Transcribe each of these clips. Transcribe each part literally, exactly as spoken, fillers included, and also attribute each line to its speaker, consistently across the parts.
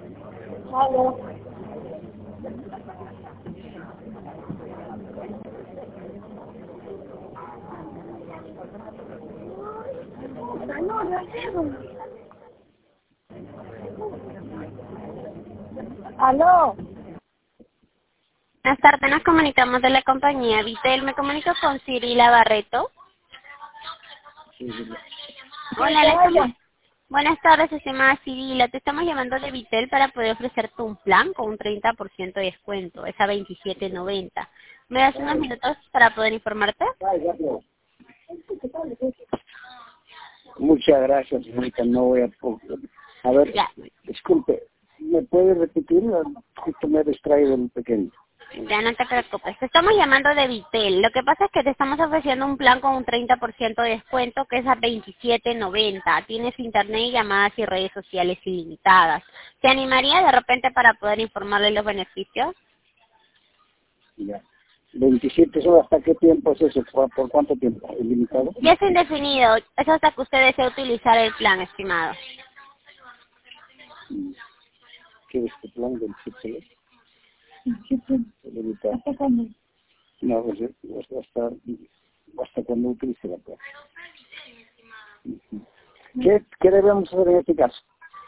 Speaker 1: Aló. Aló.
Speaker 2: Buenas tardes, nos comunicamos de la compañía Vitel. Me comunico con Cirila Barreto. Hola, le estamos... Buenas tardes, estimada Cirila. Te estamos llamando de Vitel para poder ofrecerte un plan con un treinta por ciento de descuento. Es a veintisiete noventa. ¿Me das unos minutos para poder informarte?
Speaker 3: Muchas gracias, señorita. No voy a... A ver,
Speaker 2: Ya.
Speaker 3: disculpe, ¿me puede repetir? Justo me he distraído un pequeño.
Speaker 2: Ya no te preocupes. Te estamos llamando de Vitel. Lo que pasa es que te estamos ofreciendo un plan con un treinta por ciento de descuento que es a veintisiete noventa. Tienes internet, llamadas y redes sociales ilimitadas. ¿Te animaría de repente para poder informarle los beneficios?
Speaker 3: Ya. veintisiete horas, ¿hasta qué tiempo es eso? ¿Por, por cuánto tiempo? ¿Ilimitado?
Speaker 2: Ya es indefinido. Es hasta que usted desee utilizar el plan, estimado.
Speaker 3: ¿Qué es este plan del veintisiete? Ilimitado.
Speaker 1: ¿Hasta cuándo?
Speaker 3: No, pues, hasta, hasta cuando utilice la plan. ¿Qué, ¿Qué debemos hacer en este caso?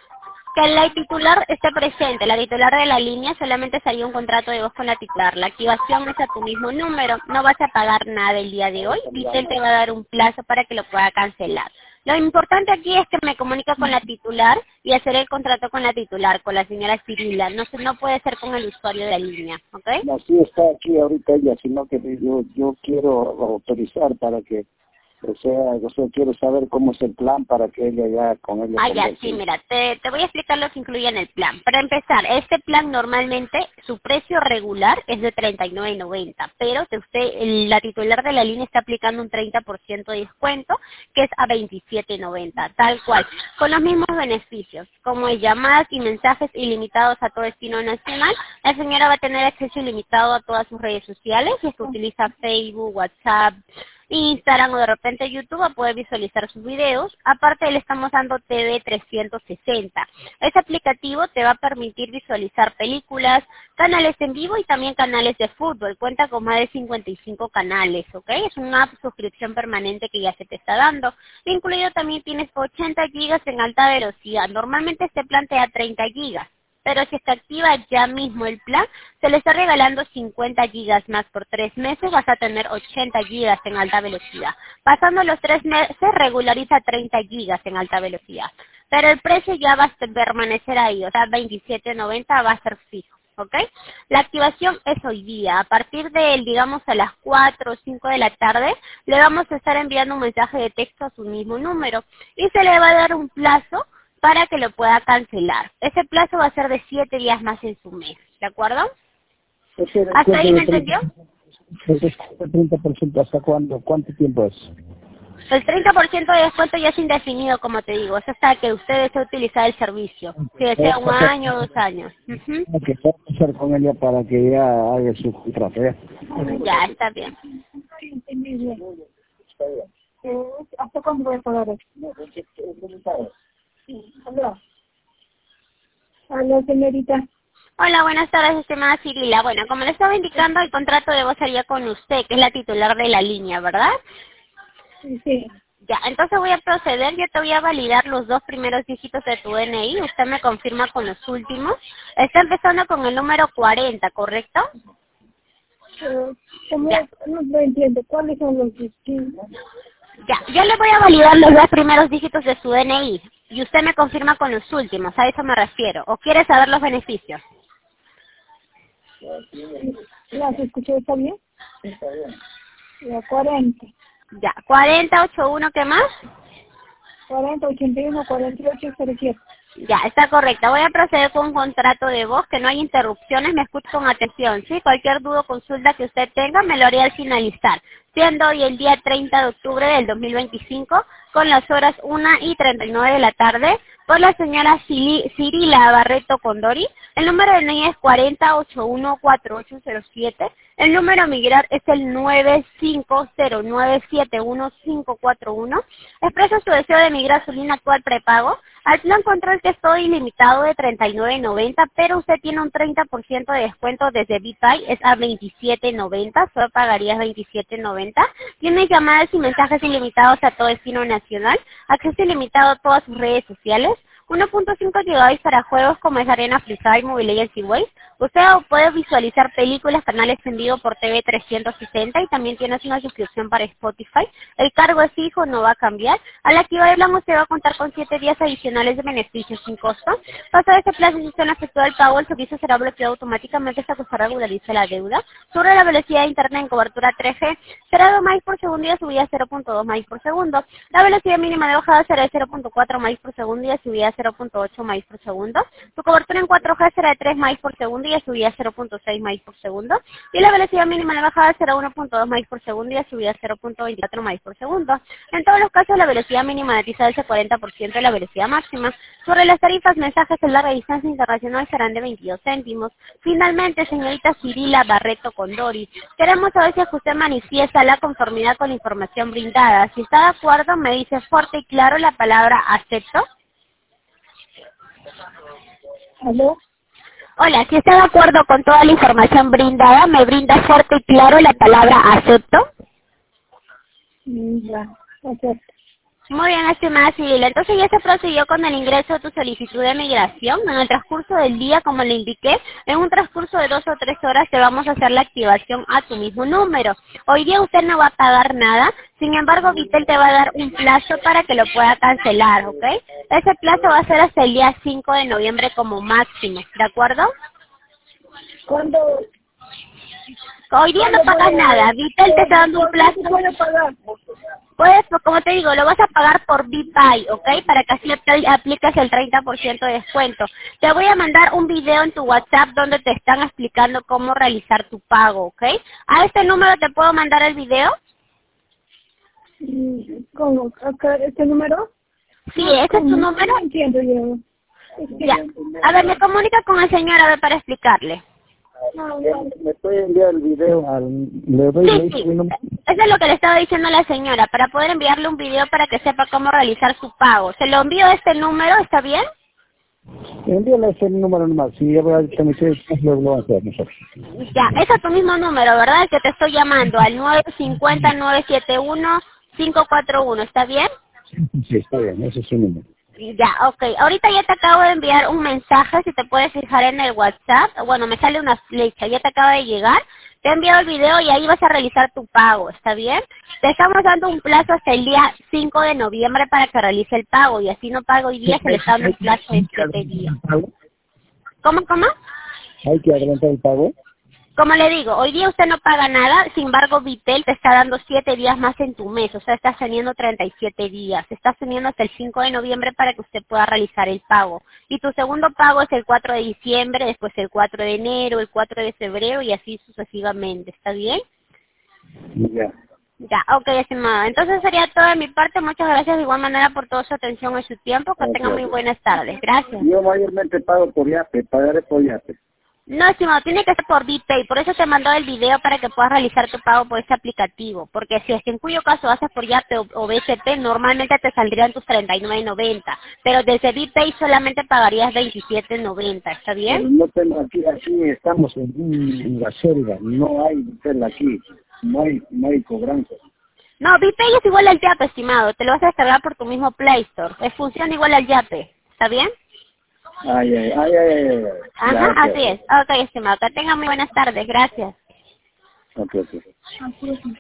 Speaker 2: Que la titular esté presente. La titular de la línea solamente sería un contrato de voz con la titular. La activación es a tu mismo número. No vas a pagar nada el día de hoy. Vitel te va a dar un plazo para que lo pueda cancelar. Lo importante aquí es que me comunique con la titular y hacer el contrato con la titular, con la señora Cirila. No se- no puede ser con el usuario de la línea, ¿ok?
Speaker 3: No, sí está aquí ahorita ella, sino que yo, yo quiero autorizar para que, o sea, yo solo quiero saber cómo es el plan para que ella ya con ella
Speaker 2: Ah, ya,
Speaker 3: converse.
Speaker 2: sí, mira, te, te voy a explicar lo que incluye en el plan. Para empezar, este plan normalmente, su precio regular es de treinta y nueve noventa, pero que usted, el- la titular de la línea está aplicando un treinta por ciento de descuento, que es a veintisiete noventa, tal cual, con los mismos beneficios, como llamadas y mensajes ilimitados a todo destino nacional. La señora va a tener acceso ilimitado a todas sus redes sociales, si es que utiliza Facebook, WhatsApp, Instagram o de repente YouTube, a poder visualizar sus videos. Aparte le estamos dando T V trescientos sesenta. Ese aplicativo te va a permitir visualizar películas, canales en vivo y también canales de fútbol. Cuenta con más de cincuenta y cinco canales, ¿ok? Es una suscripción permanente que ya se te está dando. Incluido también tienes ochenta gigas en alta velocidad. Normalmente este plan te da treinta gigas. Pero si se activa ya mismo el plan, se le está regalando cincuenta gigas más por tres meses, vas a tener ochenta gigas en alta velocidad. Pasando los tres meses, regulariza treinta gigas en alta velocidad. Pero el precio ya va a permanecer ahí, o sea, veintisiete noventa va a ser fijo, ¿ok? La activación es hoy día. A partir de, digamos, a las cuatro o cinco de la tarde, le vamos a estar enviando un mensaje de texto a su mismo número. Y se le va a dar un plazo para que lo pueda cancelar. Ese plazo va a ser de siete días más en su mes, ¿de acuerdo?
Speaker 3: Ese
Speaker 2: ¿Hasta ahí me
Speaker 3: descuento
Speaker 2: entendió?
Speaker 3: de treinta, ese treinta por ciento, ¿hasta cuándo? ¿Cuánto tiempo es?
Speaker 2: El treinta por ciento de descuento ya es indefinido, como te digo. Es hasta que usted desee utilizar el servicio. Si desea un año o dos años. Ujú.
Speaker 3: ¿Qué puedo hacer con ella para que ella haga su contrato? ¿Ya?
Speaker 2: Ya, está bien.
Speaker 1: Sí, entendí bien. Eh, ¿Hasta cuándo voy a pagar eso? Sí. Aló. Aló, señorita.
Speaker 2: Hola, buenas tardes, estimada Cirila. Bueno, como le estaba indicando, el contrato de voz sería con usted, que es la titular de la línea, ¿verdad?
Speaker 1: Sí, sí.
Speaker 2: Ya, entonces voy a proceder, yo te voy a validar los dos primeros dígitos de tu D N I, usted me confirma con los últimos. Está empezando con el número cuarenta, ¿correcto?
Speaker 1: Eh, ¿cómo?
Speaker 2: Ya,
Speaker 1: No lo entiendo. ¿Cuáles son los distintos?
Speaker 2: ya, yo le voy a validar los dos primeros dígitos de su D N I y usted me confirma con los últimos, a eso me refiero. ¿O quiere saber los beneficios?
Speaker 1: ¿Las escuché? ¿Está bien? Sí, está bien. La cuarenta.
Speaker 2: Ya, cuarenta ochenta y uno, ¿qué más?
Speaker 1: cuarenta, ochenta y uno, cuarenta y ocho, cero siete.
Speaker 2: Ya, está correcta. Voy a proceder con un contrato de voz, que no hay interrupciones, me escuche con atención, ¿sí? Cualquier duda o consulta que usted tenga, me lo haría al finalizar. siendo hoy el día treinta de octubre del dos mil veinticinco, con las horas una y treinta y nueve de la tarde, por la señora Cili- Cirila Barreto Condori. El número de N I E es cuarenta ochenta y uno cuarenta y ocho cero siete. El número a migrar es el nueve cinco cero nueve siete uno cinco cuatro uno. Expresa su deseo de migrar su línea actual prepago al plan control que es todo ilimitado de treinta y nueve noventa, pero usted tiene un treinta por ciento de descuento desde BitPay, es a veintisiete noventa, solo pagarías veintisiete noventa. Tiene llamadas y mensajes ilimitados a todo destino nacional, acceso ilimitado a todas sus redes sociales, uno punto cinco gigabytes para juegos como es Arena Free Fire, Mobile Legends y Waze. Usted puede visualizar películas, canales en vivo por T V trescientos sesenta y también tienes una suscripción para Spotify. El cargo es fijo, no va a cambiar. Al activar el plan usted va a contar con siete días adicionales de beneficios sin costo. Pasado ese plazo, si usted no efectúa el pago, el servicio será bloqueado automáticamente hasta que usted regularice la deuda. Sobre la velocidad de internet en cobertura tres G será dos megas por segundo y a subida cero punto dos megas por segundo. La velocidad mínima de bajada será de cero punto cuatro megas por segundo y a subida cero punto ocho megas por segundo. Su cobertura en cuatro G será de tres megas por segundo y a subida cero punto seis megas por segundo. Y la velocidad mínima de bajada será uno punto dos megas por segundo y a subida cero punto veinticuatro megas por segundo. En todos los casos, la velocidad mínima de tiza es el cuarenta por ciento de la velocidad máxima. Sobre las tarifas, mensajes en larga distancia internacional serán de veintidós céntimos. Finalmente, señorita Cirila Barreto Condori, queremos saber si usted manifiesta la conformidad con la información brindada. Si está de acuerdo, me dice fuerte y claro la palabra acepto.
Speaker 1: ¿Aló?
Speaker 2: Hola, si está de acuerdo con toda la información brindada, me brinda fuerte y claro la palabra acepto.
Speaker 1: Mm, Ya, acepto.
Speaker 2: Muy bien, estimada Cirila. Entonces ya se procedió con el ingreso de tu solicitud de migración. En el transcurso del día, como le indiqué, en un transcurso de dos o tres horas te vamos a hacer la activación a tu mismo número. Hoy día usted no va a pagar nada, sin embargo, Vitel te va a dar un plazo para que lo pueda cancelar, ¿ok? Ese plazo va a ser hasta el día cinco de noviembre como máximo, ¿de acuerdo?
Speaker 1: ¿Cuándo?
Speaker 2: Hoy día no pagas nada, Vitel te está dando un plazo.
Speaker 1: ¿Puedo pagar?
Speaker 2: Pues, como te digo, lo vas a pagar por BitPay, ¿ok? Para que así apl- apliques el treinta por ciento de descuento. Te voy a mandar un video en tu WhatsApp donde te están explicando cómo realizar tu pago, ¿ok? ¿A este número te puedo mandar el video?
Speaker 1: Mm, ¿Cómo? ¿Acá, ¿Este número?
Speaker 2: Sí, ese es tu
Speaker 1: ¿Cómo?
Speaker 2: número.
Speaker 1: No entiendo yo. Es que
Speaker 2: Ya.
Speaker 1: yo-
Speaker 2: A ver, me comunica con el señor a ver para explicarle.
Speaker 1: No,
Speaker 3: ¿Me
Speaker 1: no.
Speaker 3: me puede enviar el video al... Le doy, le
Speaker 2: Sí,
Speaker 3: doy
Speaker 2: sí.
Speaker 3: mi número?
Speaker 2: Eso es lo que le estaba diciendo a la señora, para poder enviarle un video para que sepa cómo realizar su pago. ¿Se lo envío a este número? ¿Está bien?
Speaker 3: Envíale ese número nomás. Si ya voy a permitir, lo vamos a hacer nosotros.
Speaker 2: Ya, ese es tu mismo número, ¿verdad? El que te estoy llamando, al nueve cinco cero nueve siete uno cinco cuatro uno, ¿está bien?
Speaker 3: Sí, está bien, ese es su número.
Speaker 2: Ya, ok. Ahorita ya te acabo de enviar un mensaje, si te puedes fijar en el WhatsApp. Bueno, me sale una flecha, ya te acaba de llegar. Te he enviado el video y ahí vas a realizar tu pago, ¿está bien? Te estamos dando un plazo hasta el día cinco de noviembre para que realice el pago y así no pago hoy día, se le está dando un plazo de siete días. ¿Cómo, cómo?
Speaker 3: ¿Hay que adelantar el pago?
Speaker 2: Como le digo, hoy día usted no paga nada, sin embargo Vitel te está dando siete días más en tu mes, o sea, estás teniendo treinta y siete días, estás teniendo hasta el cinco de noviembre para que usted pueda realizar el pago. Y tu segundo pago es el cuatro de diciembre, después el cuatro de enero, el cuatro de febrero y así sucesivamente, ¿está bien?
Speaker 3: Ya.
Speaker 2: Ya, ok, estimado. Entonces sería todo de mi parte, muchas gracias de igual manera por toda su atención y su tiempo, que tenga muy buenas tardes, gracias.
Speaker 3: Yo mayormente pago por Yape, pagaré por Yape.
Speaker 2: No, estimado, tiene que ser por BitPay, por eso te mandó el video para que puedas realizar tu pago por este aplicativo, porque si es que en cuyo caso haces por Yape o, o B C P, normalmente te saldrían tus treinta y nueve noventa, pero desde BitPay solamente pagarías veintisiete noventa, ¿está bien?
Speaker 3: Pero no tengo aquí, aquí estamos en, un- en la selva, no hay hotel aquí, no hay, no hay cobranza.
Speaker 2: No, BitPay es igual al Yape, estimado, te lo vas a descargar por tu mismo Play Store, es funciona igual al Yape, ¿está bien?
Speaker 3: Ay, ay, ay, ay, ay, ay.
Speaker 2: Ajá,
Speaker 3: Ya, ok,
Speaker 2: así es. Ok, estimado, que tenga muy buenas tardes, gracias.
Speaker 3: ok, ok.
Speaker 1: Así es.